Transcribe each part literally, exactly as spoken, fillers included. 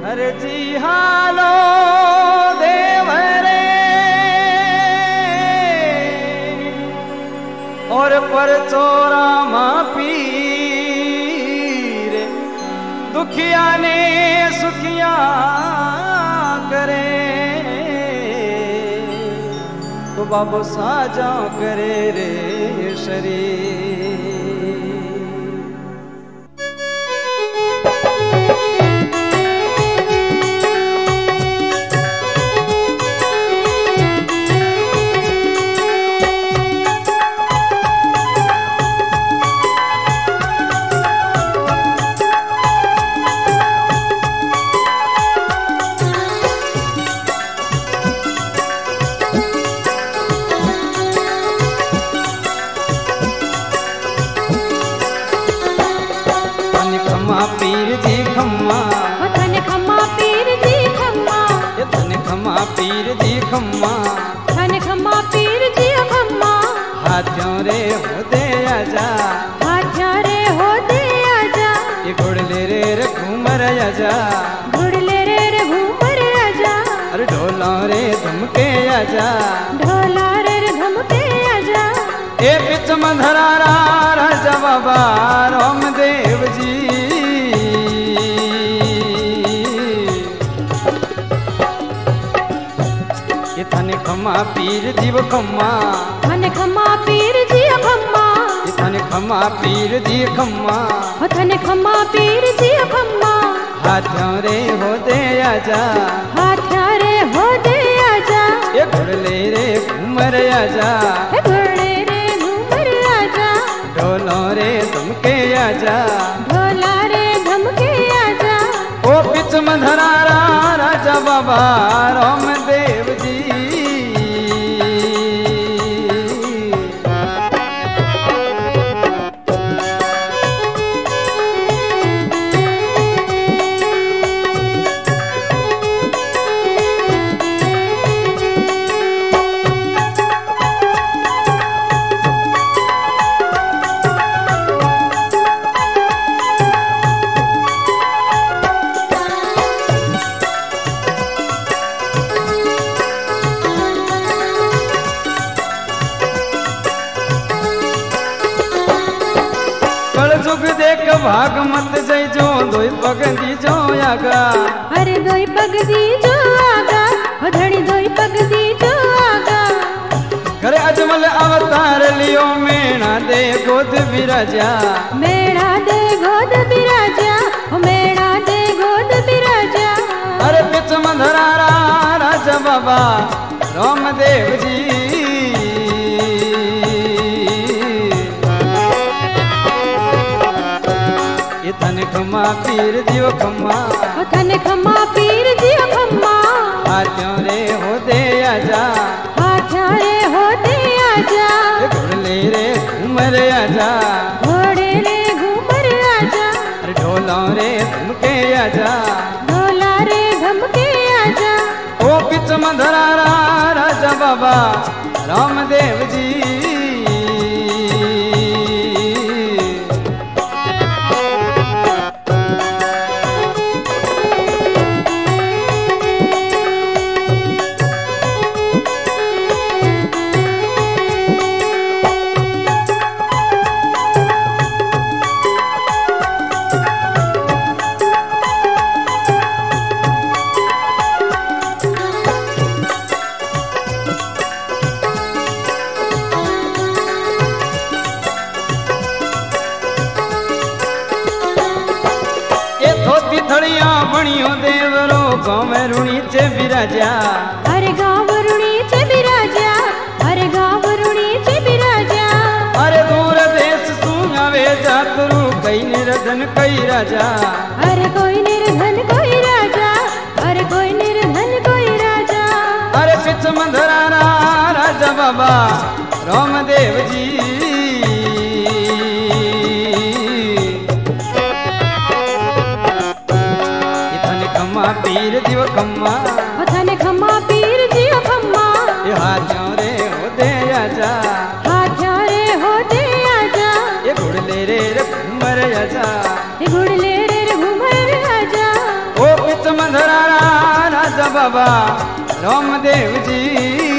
अरे जी हालो देव रे और पर चोरा मा पीर दुखिया ने सुखिया करे तो बाबू साजा करे रे शरीर। पीर जी खम्मा थन खम्मा पीर जी खम्मा थन खम्मा पीर जी खम्मा थन खम्मा पीर जी खम्मा हाथों रे होते आजा हाथों रे होते आजा ये घोड़ले रे रे घूमर आजा घोड़ले रे रे घूमर आजा अरे ढोला रे धमके आजा ढोला रे रे धमके आजा ए पिच मंधरा राजा बाबा रामदेव जी थन खम्मा पीर जीव खम्मा थन खम्मा पीर जी खम्मा थन खम्मा पीर जी खम्मा थन खम्मा पीर जी खम्मा हाथों रे हो दे आजा हाथों रे हो दे आजा ये घोड़ले रे घूमर आजा घोड़ले रे घूमर आजा ढोलो रे धमके आजा ढोला रे धमके आजा ओ पिच मंधरा राजा बाबा रामदेव जी जुग देख भाग मत जई जो दोई पग दी जो आगा अरे दोई पग दी जो आगा हो धनी दोई पग दी जो आगा करे अजमल अवतार लियो मेणा दे गोद विराजा मेणा दे गोद विराजा हो मेणा दे गोद विराजा अरे पिच मंधरा राजा बाबा रामदेव जी थन खम्मा पीर जीव खम्मा थन खम्मा पीर जीव खम्मा हाथों रे हो दे आजा हाथों रे हो दे आजा घोड़ले रे घूमर आजा घोड़े रे घूमर आजा अरे ढोला रे धमके आजा ढोला रे धमके आजा ओ पिच मंधरा राजा बाबा रामदेव जी थड़िया बणियो देवरो गाँव में रुणी चे विराजा अरे गाँव रुणी चे विराजा अरे गाँव रुणी चे विराजा अरे दूर देश सुनावे जातरू कई निर्धन कई राजा अरे कोई निर्धन कोई राजा अरे कोई निर्धन कोई राजा अरे पिच मंधरा राजा बाबा रामदेव जी खम्मा पीर जीव खम्मा थन खम्मा पीर जीव खम्मा हाथों रे हो दे आजा हाथों रे हो दे आजा ये घोड़ले रे रे घूमर आजा ये घोड़ले रे रे घूमर आजा ओ पिच मंधरा बाबा रामदेव जी।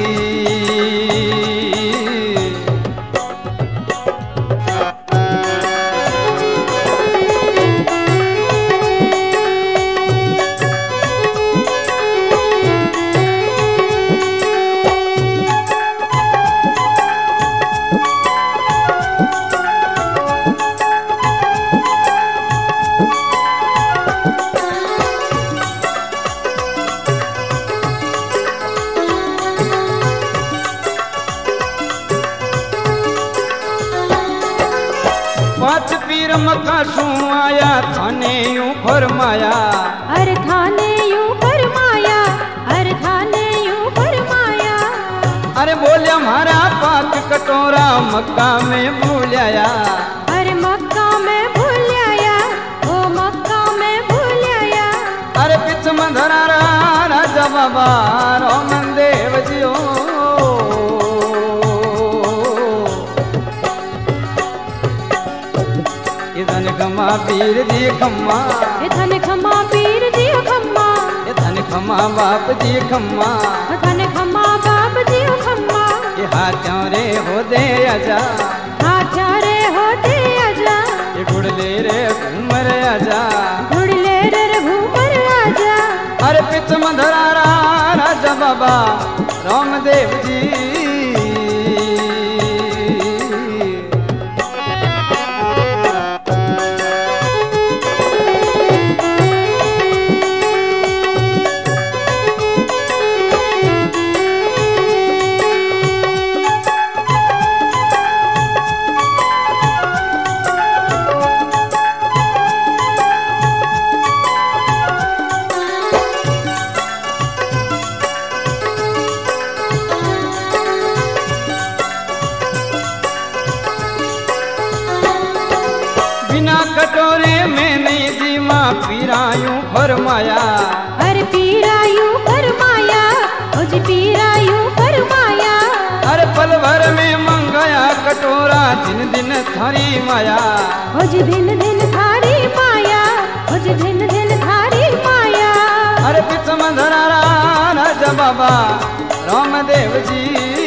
पांच पीर मक्का शू आया थाने यूं फरमाया, अरे थाने यूं फरमाया, अरे थाने यूं फरमाया। अरे बोलिया मारा पाक कटोरा मक्का में भूल आया, अरे मक्का में भूल आया, ओ मक्का में भूल आया। अरे पिछ मंधरा राजा बाबा रामदेव जी ओ। धन खमा पीर जी खम्मा, धन खमा पीर जी खम्मा, धन खमा बाप जी खम्मा, धन खमा बाप जी खम्मा। ये हाथों रे हो दे आजा, हाथों रे हो दे आजा, ये गुड़ले रे घूमर आजा, गुड़ले रे घूमर आजा। अरे पिछ मंधरा राजा बाबा रामदेव जी। बिना कटोरे में नहीं जी माँ पीरायूं फरमाया, अरे पीरायूं फरमाया, ओ जी पीरायूं फरमाया। अरे पल भर में मंगाया कटोरा दिन दिन थारी माया, ओ जी दिन दिन थारी माया, ओ जी दिन दिन थारी माया। अरे पिछ मंधरा राजा बाबा रामदेव जी।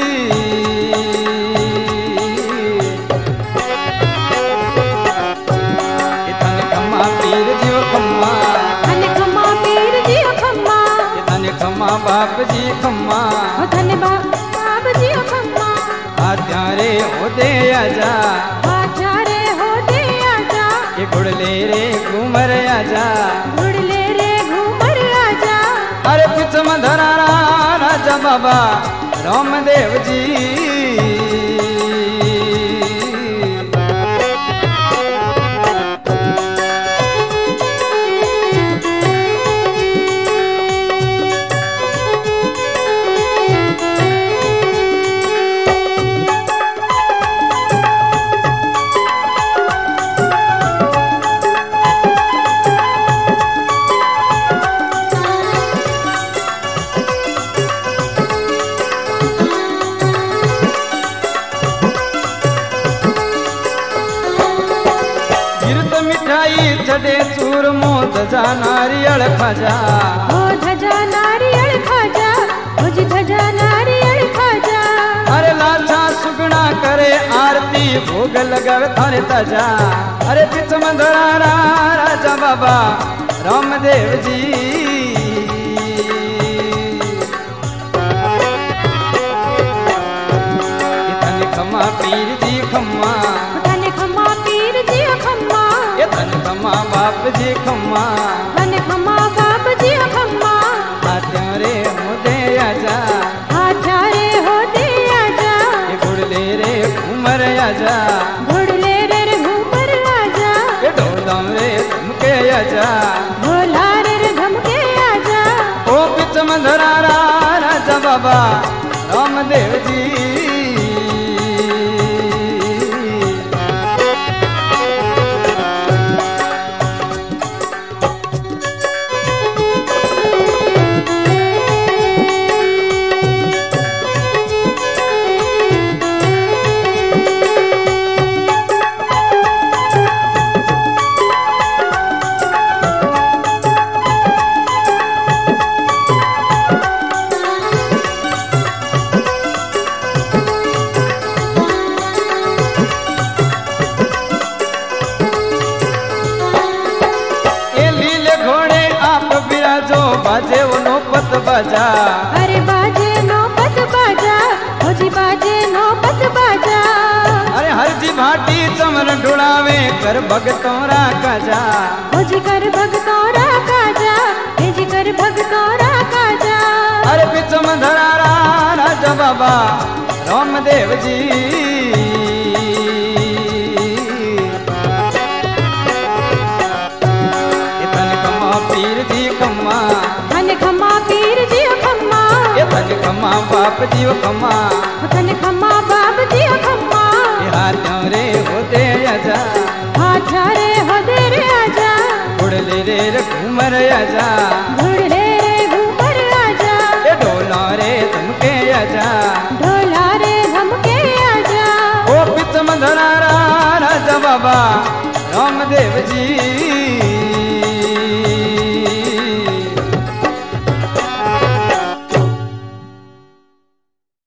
पीर जी खम्मा, धन खमा पीर जी खम्मा, धन खमा बाप जी खम्मा, धन बाप जी खम्मा। आजा रे हो दे आजा, आजा रे हो दे आजा, ये गुड़ले रे घूमर आजा, गुड़ले रे घूमर आजा। अरे पिछ मंधरा राजा बाबा रामदेव जी। मिठाई चढ़े चूरमो धजा नारियल खाजा, ओ धजा नारियल खाजा, ओ जी धजा नारियल खाजा। अरे लाछा सुगना करे आरती भोग लगावे थारे ताजा, अरे पिछ मंधरा राजा बाबा रामदेव जी। धन खमा पीर जी खम्मा, धन खमा पीर जी खम्मा, धन खमा बाप जी खम्मा, धन खमा बाप जी खम्मा। हाथों रे हो दे आजा, आजा रे हो दे आजा, ये गुड़ले रे घूमर आजा, गुड़ले रे घूमर आजा। ये ढोलम रे धमके आजा, ढोला रे धमके आजा। ओ पिछ मंधरा राजा बाबा रामदेव जी। बाजे वो नौपत बाजा। अरे बाजे नौपत बाजा, हो जी बाजे नौपत बाजा। अरे हर जी भाटी चमर ढुड़ावे कर भगतोरा काजा। हो जी कर भगतोरा काजा, हे जी कर भगतोरा काजा। अरे पिछम धरारा राजा बाबा रामदेव जी। धन खमा पीर जी खमा, धन खमा पीर जी खम्मा। ये धन खमा बाप जी खमा, धन खमा बाप जी खम्मा। हाथों रे होते आजा, हाथ रे होदे रे आजा। उड़ले रे रे घूमर आजा, उड़ले रे घूमर आजा। ये ढोला रे धमके आजा, ढोला रे धमके आजा। ओ पिछम धरारा राजा बाबा रामदेव जी।